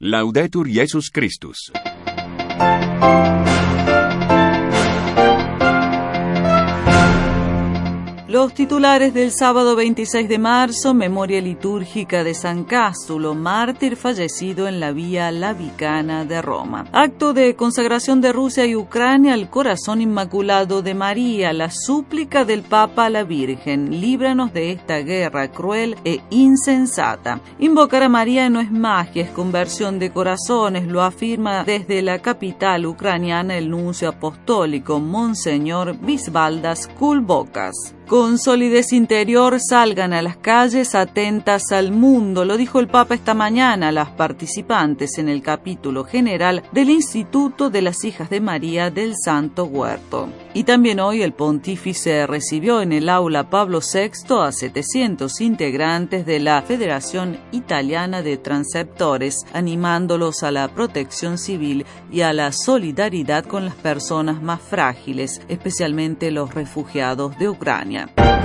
Laudetur Jesus Christus. Los titulares del sábado 26 de marzo, memoria litúrgica de San Cástulo, mártir fallecido en la Vía Lavicana de Roma. Acto de consagración de Rusia y Ucrania al corazón inmaculado de María, la súplica del Papa a la Virgen, líbranos de esta guerra cruel e insensata. Invocar a María no es magia, es conversión de corazones, lo afirma desde la capital ucraniana el nuncio apostólico, Monseñor Visvaldas Kulbokas. Con solidez interior salgan a las calles atentas al mundo, lo dijo el Papa esta mañana a las participantes en el capítulo general del Instituto de las Hijas de María del Santo Huerto. Y también hoy el pontífice recibió en el aula Pablo VI a 700 integrantes de la Federación Italiana de Transceptores, animándolos a la protección civil y a la solidaridad con las personas más frágiles, especialmente los refugiados de Ucrania.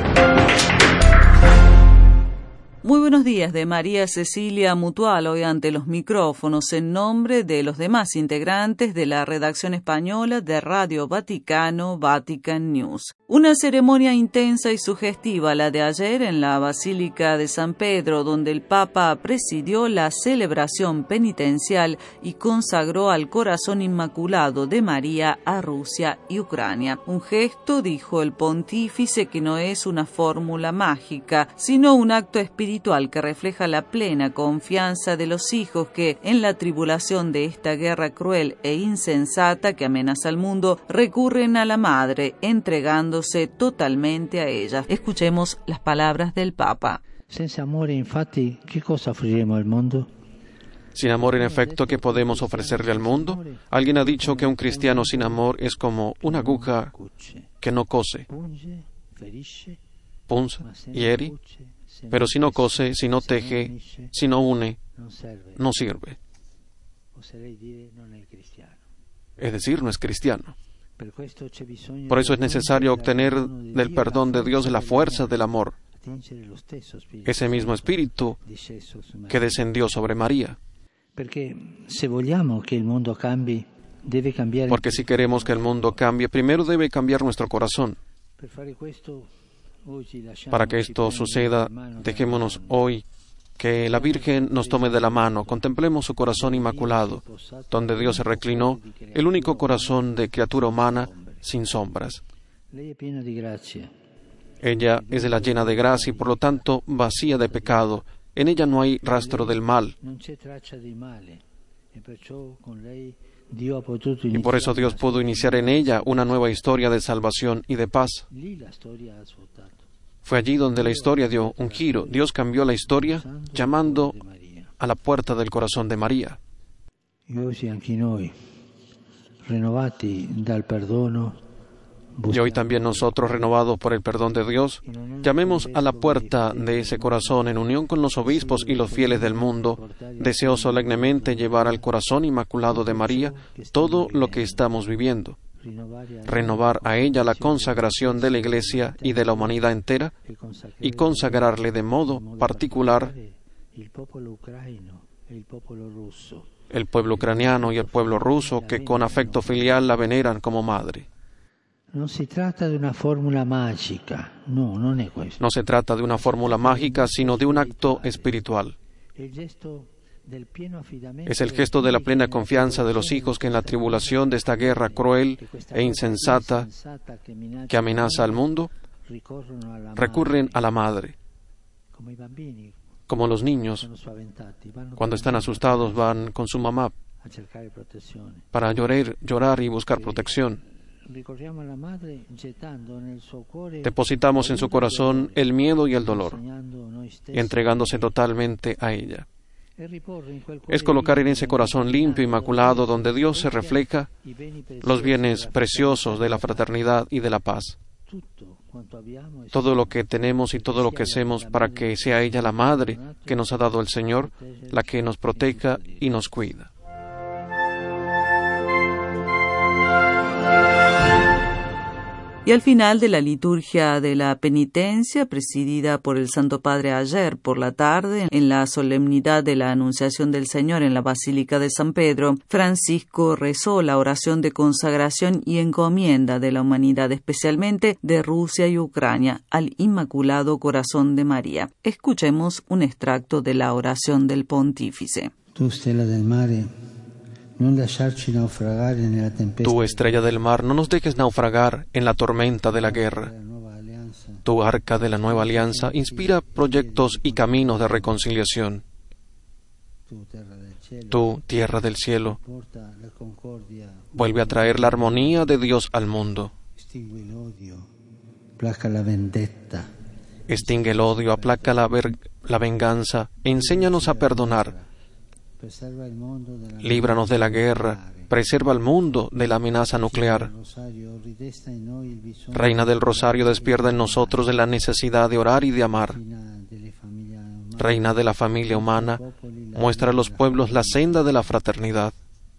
Muy buenos días de María Cecilia Mutual, hoy ante los micrófonos en nombre de los demás integrantes de la redacción española de Radio Vaticano, Vatican News. Una ceremonia intensa y sugestiva, la de ayer en la Basílica de San Pedro, donde el Papa presidió la celebración penitencial y consagró al corazón inmaculado de María a Rusia y Ucrania. Un gesto, dijo el pontífice, que no es una fórmula mágica, sino un acto espiritual que refleja la plena confianza de los hijos que, en la tribulación de esta guerra cruel e insensata que amenaza al mundo, recurren a la Madre, entregándose totalmente a ella. Escuchemos las palabras del Papa. Senza amore, infatti, che cosa offriremo al mondo? Sin amor, en efecto, ¿qué podemos ofrecerle al mundo? Alguien ha dicho que un cristiano sin amor es como una aguja que no cose, punza, hiere, pero si no cose, si no teje, si no une, no sirve. Es decir, no es cristiano. Por eso es necesario obtener del perdón de Dios la fuerza del amor, ese mismo espíritu que descendió sobre María. Porque si queremos que el mundo cambie, primero debe cambiar nuestro corazón. Para que esto suceda, dejémonos hoy que la Virgen nos tome de la mano, contemplemos su corazón inmaculado, donde Dios se reclinó, el único corazón de criatura humana sin sombras. Ella es de la llena de gracia y por lo tanto vacía de pecado. En ella no hay rastro del mal. Y por eso Dios pudo iniciar en ella una nueva historia de salvación y de paz. Fue allí donde la historia dio un giro. Dios cambió la historia llamando a la puerta del corazón de María. Y hoy también nosotros, renovados por el perdón de Dios, llamemos a la puerta de ese corazón en unión con los obispos y los fieles del mundo, deseo solemnemente llevar al corazón inmaculado de María todo lo que estamos viviendo, renovar a ella la consagración de la Iglesia y de la humanidad entera y consagrarle de modo particular el pueblo ucraniano y el pueblo ruso que con afecto filial la veneran como madre. No se trata de una fórmula mágica, no se trata de una fórmula mágica, sino de un acto espiritual. Es el gesto de la plena confianza de los hijos que en la tribulación de esta guerra cruel e insensata que amenaza al mundo, recurren a la Madre. Como los niños, cuando están asustados, van con su mamá para llorar y buscar protección. Depositamos en su corazón el miedo y el dolor, entregándose totalmente a ella. Es colocar en ese corazón limpio, inmaculado, donde Dios se refleja, los bienes preciosos de la fraternidad y de la paz. Todo lo que tenemos y todo lo que hacemos para que sea ella la Madre que nos ha dado el Señor, la que nos proteja y nos cuida. Y al final de la liturgia de la penitencia, presidida por el Santo Padre ayer por la tarde, en la solemnidad de la Anunciación del Señor en la Basílica de San Pedro, Francisco rezó la oración de consagración y encomienda de la humanidad, especialmente de Rusia y Ucrania, al Inmaculado Corazón de María. Escuchemos un extracto de la oración del pontífice. Tu stella del mare, non lasciarci naufragare nella tempesta. Tú, estrella del mar, no nos dejes naufragar en la tormenta de la guerra. Tu arca de la nueva alianza inspira proyectos y caminos de reconciliación. Tú, tierra del cielo, vuelve a traer la armonía de Dios al mundo. Extingue el odio, aplaca la venganza, enséñanos a perdonar. Líbranos de la guerra, preserva al mundo de la amenaza nuclear. Reina del Rosario, despierta en nosotros de la necesidad de orar y de amar. Reina de la familia humana, muestra a los pueblos la senda de la fraternidad.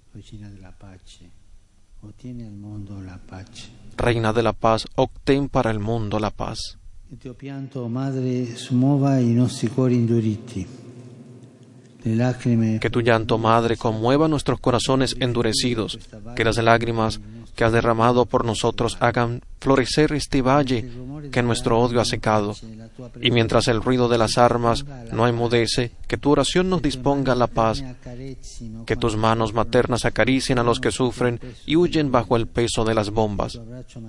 Reina de la paz, obtén para el mundo la paz. Il pianto, madre, smuova i nostri cuori induriti. Que tu llanto, madre, conmueva nuestros corazones endurecidos, que las lágrimas que has derramado por nosotros hagan florecer este valle que nuestro odio ha secado, y mientras el ruido de las armas no enmudece, que tu oración nos disponga la paz, que tus manos maternas acaricien a los que sufren y huyen bajo el peso de las bombas.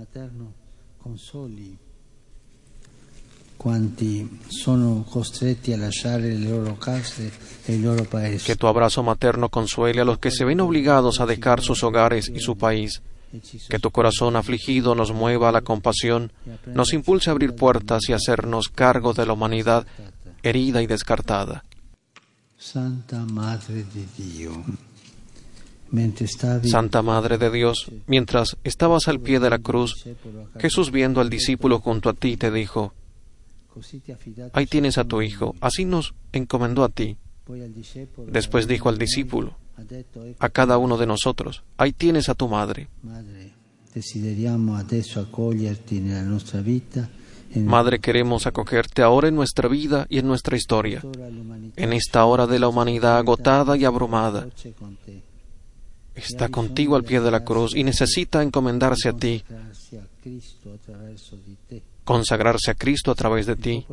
Quanti sono costretti a lasciare le loro case e il loro paese. Que tu abrazo materno consuele a los que se ven obligados a dejar sus hogares y su país. Que tu corazón afligido nos mueva a la compasión, nos impulse a abrir puertas y hacernos cargo de la humanidad herida y descartada. Santa Madre de Dios, Santa Madre de Dios, mientras estabas al pie de la cruz, Jesús, viendo al discípulo junto a ti, te dijo: ahí tienes a tu hijo, así nos encomendó a ti. Después dijo al discípulo, a cada uno de nosotros, ahí tienes a tu madre. Madre, queremos acogerte ahora en nuestra vida y en nuestra historia, en esta hora de la humanidad agotada y abrumada. Está contigo al pie de la cruz y necesita encomendarse a ti, consagrarse a Cristo a través de ti.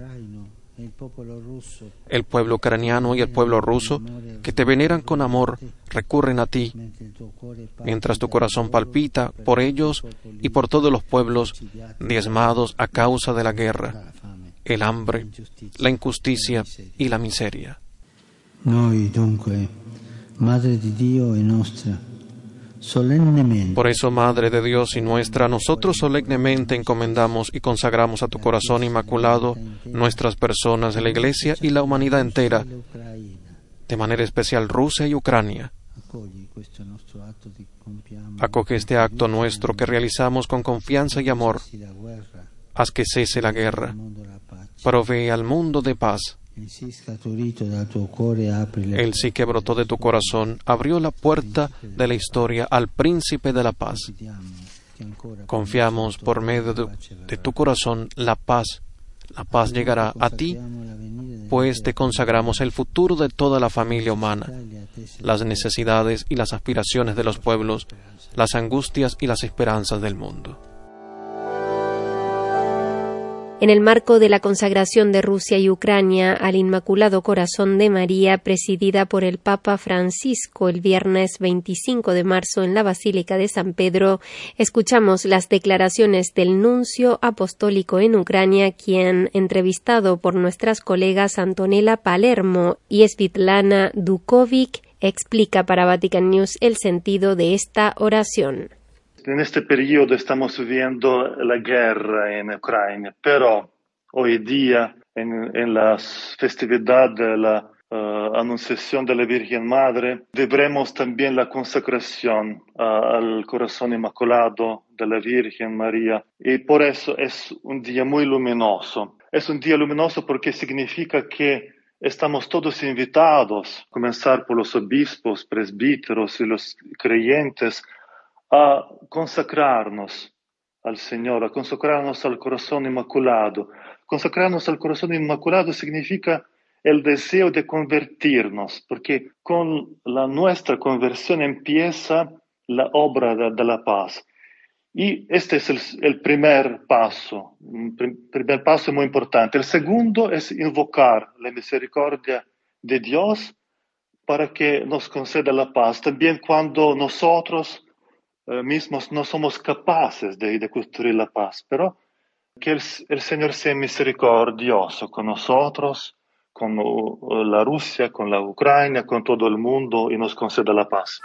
El pueblo ucraniano y el pueblo ruso, que te veneran con amor, recurren a ti, mientras tu corazón palpita por ellos y por todos los pueblos diezmados a causa de la guerra, el hambre, la injusticia y la miseria. Noi dunque, Madre di Dio e nostra, por eso, Madre de Dios y nuestra, nosotros solemnemente encomendamos y consagramos a tu corazón inmaculado nuestras personas de la Iglesia y la humanidad entera, de manera especial Rusia y Ucrania. Acoge este acto nuestro que realizamos con confianza y amor. Haz que cese la guerra. Provee al mundo de paz. El sí que brotó de tu corazón abrió la puerta de la historia al príncipe de la paz. Confiamos por medio de tu corazón la paz. La paz llegará a ti, pues te consagramos el futuro de toda la familia humana, las necesidades y las aspiraciones de los pueblos, las angustias y las esperanzas del mundo. En el marco de la consagración de Rusia y Ucrania al Inmaculado Corazón de María, presidida por el Papa Francisco el viernes 25 de marzo en la Basílica de San Pedro, escuchamos las declaraciones del nuncio apostólico en Ucrania, quien, entrevistado por nuestras colegas Antonella Palermo y Svitlana Dukovic, explica para Vatican News el sentido de esta oración. En este periodo estamos viviendo la guerra en Ucrania, pero hoy día, en la festividad de la Anunciación de la Virgen Madre, deberemos también la consagración al Corazón Inmaculado de la Virgen María. Y por eso es un día muy luminoso. Es un día luminoso porque significa que estamos todos invitados, a comenzar por los obispos, presbíteros y los creyentes, a consagrarnos al Señor, a consagrarnos al corazón inmaculado. Consagrarnos al corazón inmaculado significa el deseo de convertirnos, porque con nuestra conversión empieza la obra de la paz. Y este es el primer paso. Primer paso muy importante. El segundo es invocar la misericordia de Dios para que nos conceda la paz. También cuando nosotros mismos no somos capaces de construir la paz, pero que el Señor sea misericordioso con nosotros, con la Rusia, con la Ucrania, con todo el mundo y nos conceda la paz.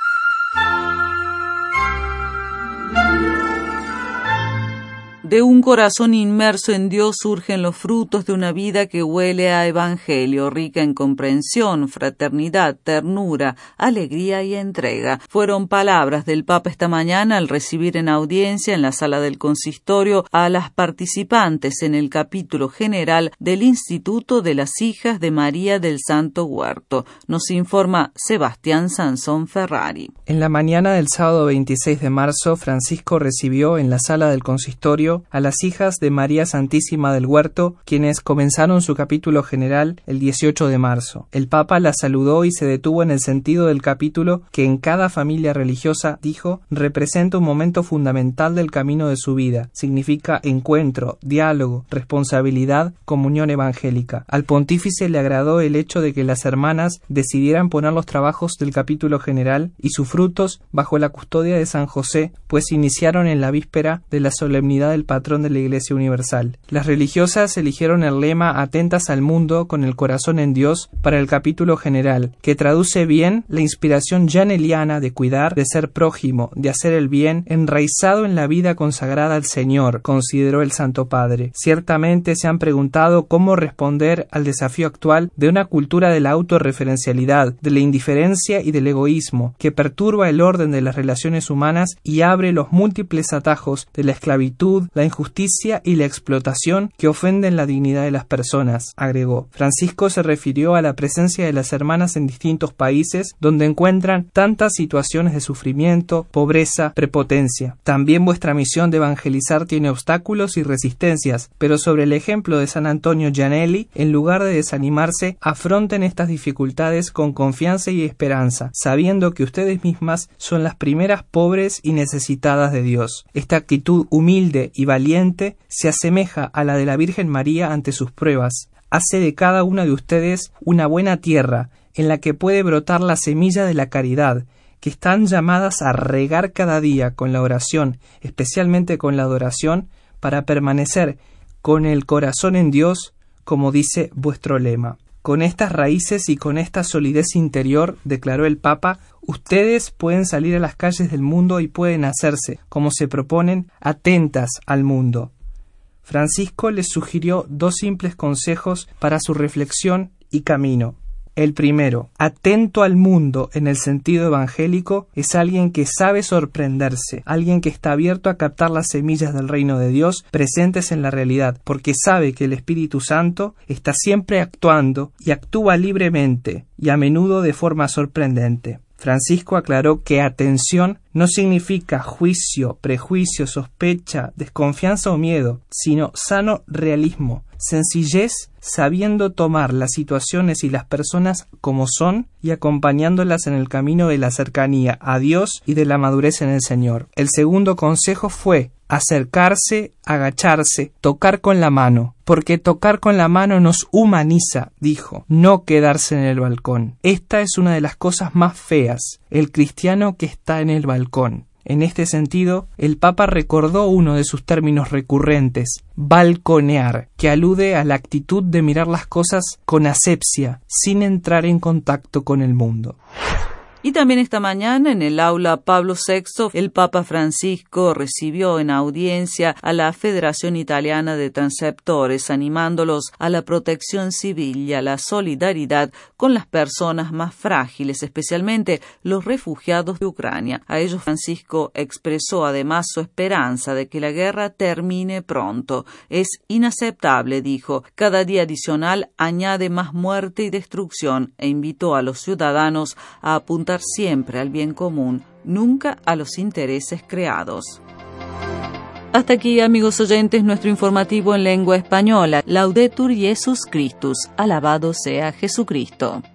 De un corazón inmerso en Dios surgen los frutos de una vida que huele a evangelio, rica en comprensión, fraternidad, ternura, alegría y entrega. Fueron palabras del Papa esta mañana al recibir en audiencia en la sala del consistorio a las participantes en el capítulo general del Instituto de las Hijas de María del Santo Huerto. Nos informa Sebastián Sansón Ferrari. En la mañana del sábado 26 de marzo, Francisco recibió en la sala del consistorio a las hijas de María Santísima del Huerto, quienes comenzaron su capítulo general el 18 de marzo. El Papa las saludó y se detuvo en el sentido del capítulo que en cada familia religiosa, dijo, representa un momento fundamental del camino de su vida. Significa encuentro, diálogo, responsabilidad, comunión evangélica. Al pontífice le agradó el hecho de que las hermanas decidieran poner los trabajos del capítulo general y sus frutos bajo la custodia de San José, pues iniciaron en la víspera de la solemnidad del patrón de la Iglesia Universal. Las religiosas eligieron el lema Atentas al mundo con el corazón en Dios para el capítulo general, que traduce bien la inspiración janeliana de cuidar, de ser prójimo, de hacer el bien, enraizado en la vida consagrada al Señor, consideró el Santo Padre. Ciertamente se han preguntado cómo responder al desafío actual de una cultura de la autorreferencialidad, de la indiferencia y del egoísmo, que perturba el orden de las relaciones humanas y abre los múltiples atajos de la esclavitud, la injusticia y la explotación que ofenden la dignidad de las personas, agregó. Francisco se refirió a la presencia de las hermanas en distintos países donde encuentran tantas situaciones de sufrimiento, pobreza, prepotencia. También vuestra misión de evangelizar tiene obstáculos y resistencias, pero sobre el ejemplo de San Antonio Gianelli, en lugar de desanimarse, afronten estas dificultades con confianza y esperanza, sabiendo que ustedes mismas son las primeras pobres y necesitadas de Dios. Esta actitud humilde y valiente se asemeja a la de la Virgen María ante sus pruebas. Hace de cada una de ustedes una buena tierra en la que puede brotar la semilla de la caridad, que están llamadas a regar cada día con la oración, especialmente con la adoración, para permanecer con el corazón en Dios, como dice vuestro lema. Con estas raíces y con esta solidez interior, declaró el Papa, ustedes pueden salir a las calles del mundo y pueden hacerse, como se proponen, atentas al mundo. Francisco les sugirió dos simples consejos para su reflexión y camino. El primero, atento al mundo en el sentido evangélico, es alguien que sabe sorprenderse, alguien que está abierto a captar las semillas del reino de Dios presentes en la realidad, porque sabe que el Espíritu Santo está siempre actuando y actúa libremente y a menudo de forma sorprendente. Francisco aclaró que atención no significa juicio, prejuicio, sospecha, desconfianza o miedo, sino sano realismo, sencillez, sabiendo tomar las situaciones y las personas como son y acompañándolas en el camino de la cercanía a Dios y de la madurez en el Señor. El segundo consejo fue acercarse, agacharse, tocar con la mano, porque tocar con la mano nos humaniza, dijo, no quedarse en el balcón. Esta es una de las cosas más feas, el cristiano que está en el balcón. En este sentido, el Papa recordó uno de sus términos recurrentes, balconear, que alude a la actitud de mirar las cosas con asepsia, sin entrar en contacto con el mundo. Y también esta mañana en el aula Pablo VI, el Papa Francisco recibió en audiencia a la Federación Italiana de Transceptores, animándolos a la protección civil y a la solidaridad con las personas más frágiles, especialmente los refugiados de Ucrania. A ellos Francisco expresó además su esperanza de que la guerra termine pronto. Es inaceptable, dijo, cada día adicional añade más muerte y destrucción e invitó a los ciudadanos a apuntar siempre al bien común, nunca a los intereses creados. Hasta aquí, amigos oyentes, nuestro informativo en lengua española. Laudetur Jesus Christus. Alabado sea Jesucristo.